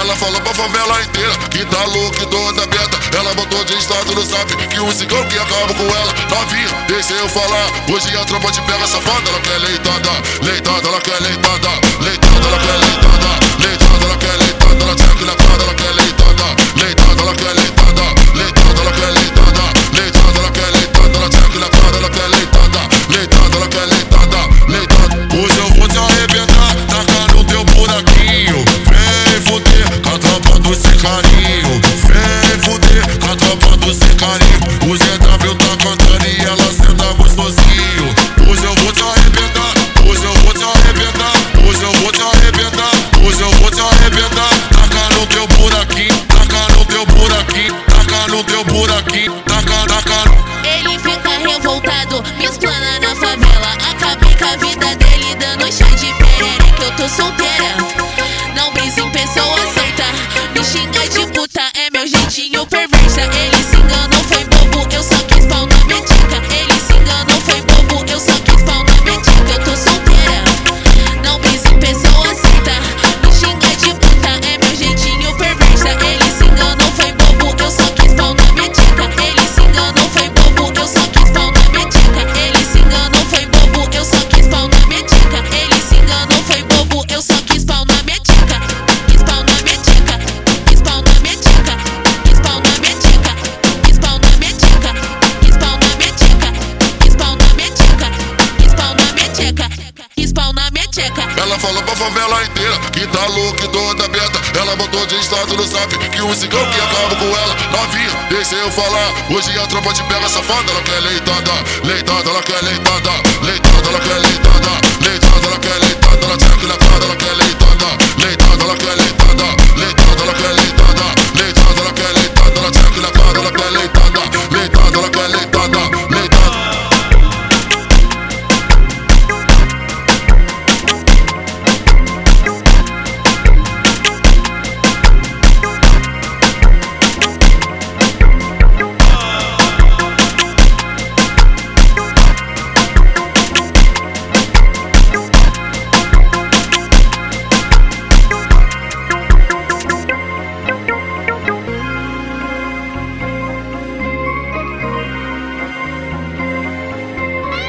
Ela falou pra favela inteira que tá louca e toda aberta. Ela botou de estado no zap que o cigano que acaba com ela. Novinha, deixa eu falar, hoje a tropa te pega safada. Ela quer leitada, leitada, ela quer leitada, leitada, ela quer leitada, leitada, ela quer leitada. Ela checa na cara, ela quer leitada, leitada, ela quer leitada, leitada, ela quer leitada, leitada, ela quer leitada. Ela checa na cara, ela quer leitada, leitada, ela quer leitada, leitada. Hoje eu vou te arrebentar, tacar no teu buraquinho. Vem fuder com a tropa do sem carinho. Vem fuder com a tropa do sem carinho. O ZW tá cantando e ela senta gostosinho. Hoje eu vou te arrebentar, hoje eu vou te arrebentar, hoje eu vou te arrebentar, hoje eu vou te arrebentar. Taca no teu buraquinho, taca no teu buraquinho, taca no teu buraquinho, taca, taca. Ele fica revoltado, me explana na favela. Acabei com a vida dele dando chá de perere. Que eu tô solteira, não brisa em pessoa aceita. Me xinga de puta, é meu jeitinho perversa. Ele se enganou, foi bobo, eu só quis pau na minha tica. Ele se enganou, foi bobo, eu só quis pau na minha tica. Eu tô solteira, não brisa em pessoa aceita. Me xinga de puta, é meu jeitinho perversa. Ele se enganou, foi bobo, eu só quis pau na minha tica. Ele se enganou, foi bobo, eu só quis pau na minha tica. Ele se enganou, foi bobo, eu só quis pau na minha tica. Ele se enganou, foi bobo, eu só quis pau na minha tica. Quis pau na minha tica, quis pau na minha tica, quis pau na minha tica, quis pau na minha tica, quis pau na minha tica, quis pau na minha tica, quis pau na minha tica, quis pau na minha tica. Ela falou pra favela inteira que tá louca e toda aberta. Ela botou de estado no zap que o cigano que acaba com ela. Novinha, deixa eu falar, hoje a tropa te pega safada. Ela quer leitada, leitada, ela quer leitada, leitada, ela quer leitada, leitada, ela quer leitada. Ela checa na cara, ela quer leitada, leitada, ela quer leitada, leitada, ela quer leitada, leitada, ela quer leitada. Ela checa na cara, ela quer leitada, leitada, ela quer leitada, leitada.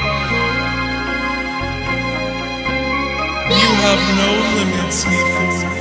You have no limits, Needful.